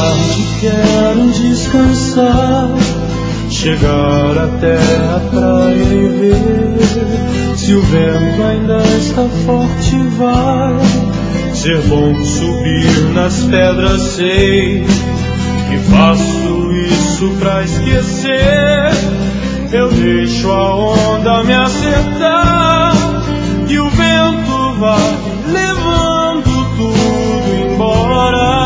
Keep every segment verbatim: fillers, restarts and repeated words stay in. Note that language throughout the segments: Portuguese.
tarde quero descansar, chegar até a praia e ver se o vento ainda está forte. Vai ser bom subir nas pedras, sei que faço isso pra esquecer. Eu deixo a onda me acertar e o vento vai levando tudo embora.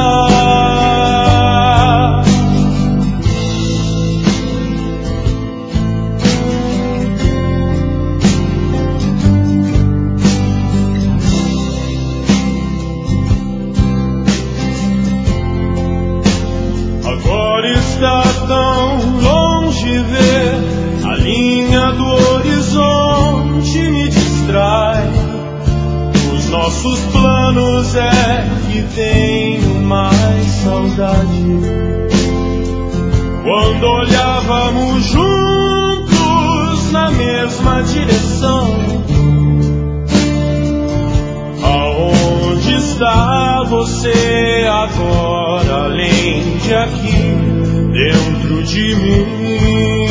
Agora está tão longe ver a linha do horizonte, me distrai. Os nossos planos é que tenho mais saudade. Quando olhávamos juntos na mesma direção, aonde está você agora, além de aqui, dentro de mim?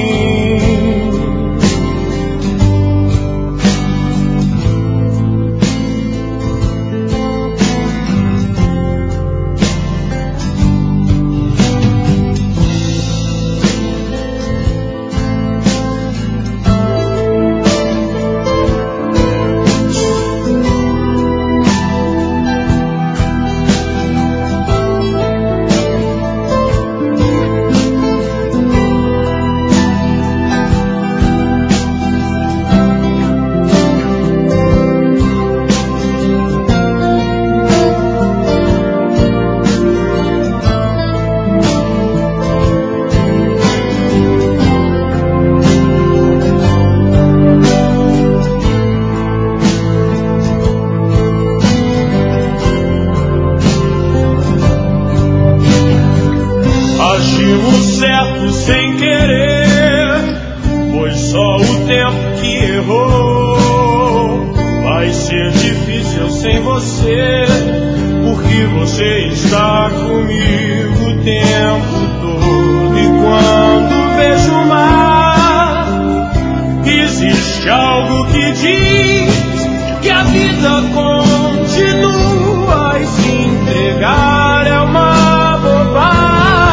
Agimos certo sem querer, foi só o tempo que errou. Vai ser difícil sem você, porque você está comigo o tempo todo. E quando vejo o mar, existe algo que diz que a vida continua, e se entregar é uma bobagem.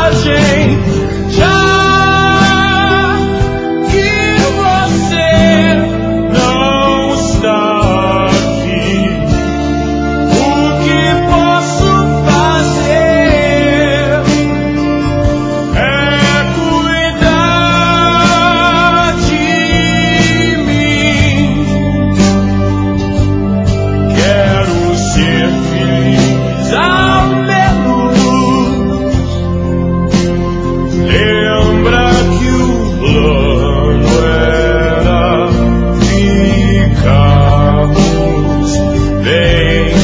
Já que você não está aqui, o que posso fazer é cuidar de mim. Quero ser feliz ao menos. Lembra que o plano era ficarmos bem.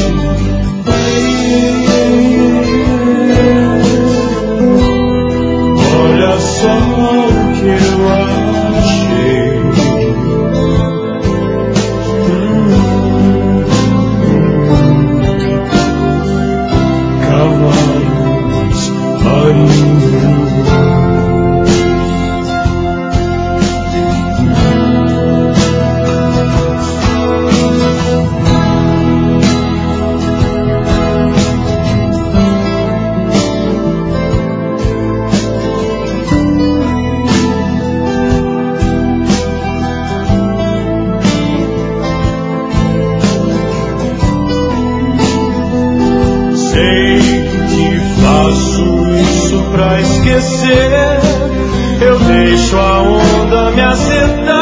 Olha só o que eu achei. hum. Cavalos marinhos. Sei que faço isso pra esquecer. Eu deixo a onda me acertar